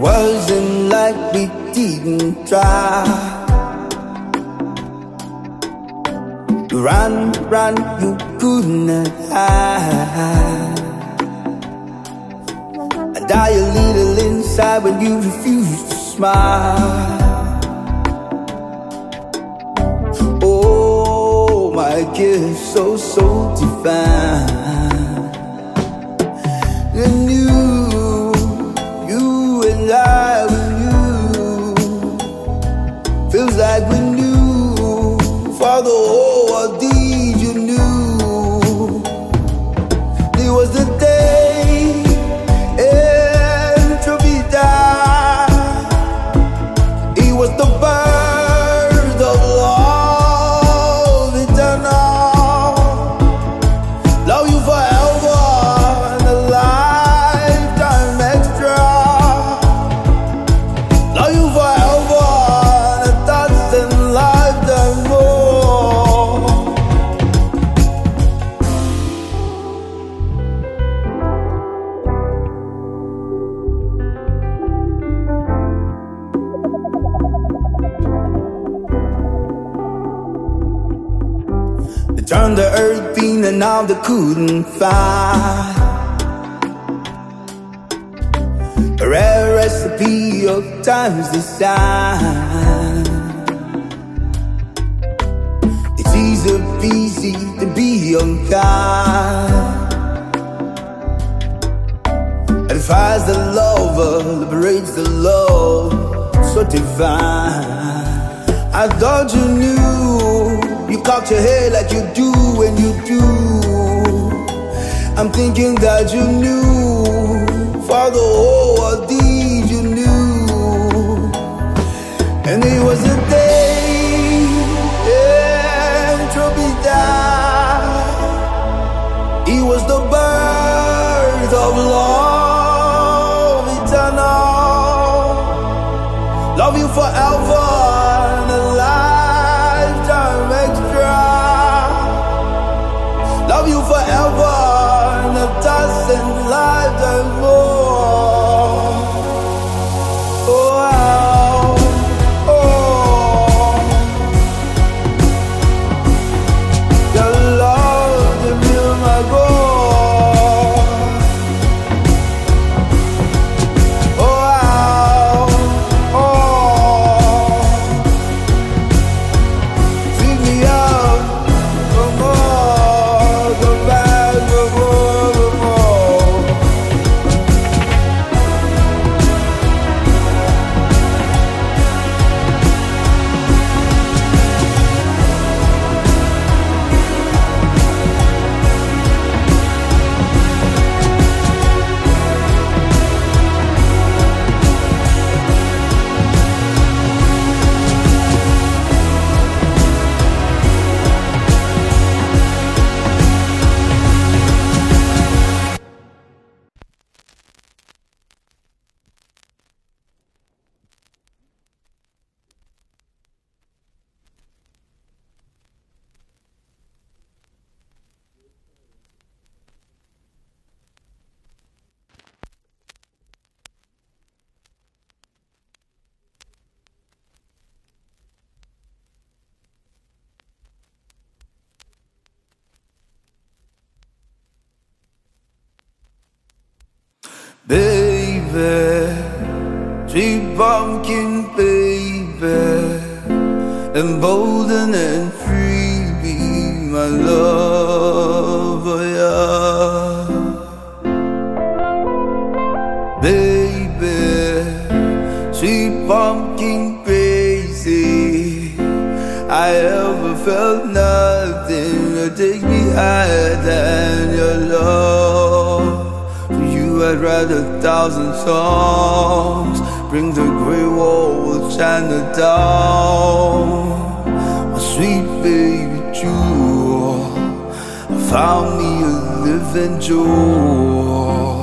wasn't like we didn't try. Run, run, you couldn't hide. I die a little inside when you refuse to smile. Oh, my gift so divine. And you and I, we knew. Feels like we knew for the whole ordeal. You knew it was the day entropy died. It was the birth of love eternal. Love you forever and a lifetime extra. Love you forever and a thousand lifetime more. They turned the earth green and now they couldn't find a rare recipe of time's design. It's easy peasy to be unkind. Edifies the lover, liberates the love so divine. I thought you knew. You cocked your head like you do when you do. I'm thinking that you knew for the whole ordeal. You knew, and it was a day entropy died. It was the birth of love eternal. Love you forever and a lifetime extra. Love you forever and a thousand lifetimes more. Oh, oh, your love to be my goal. Oh, oh, pick me up, come on, come back, come on, come on. Baby, sweet pumpkin baby, emboldened and free, be my lover, yeah. Baby, sweet pumpkin crazy, I ever felt nothing that takes me higher than your love. I'd write 1,000 songs, bring the grey wall, China down. My sweet baby jewel, I found me a living jewel.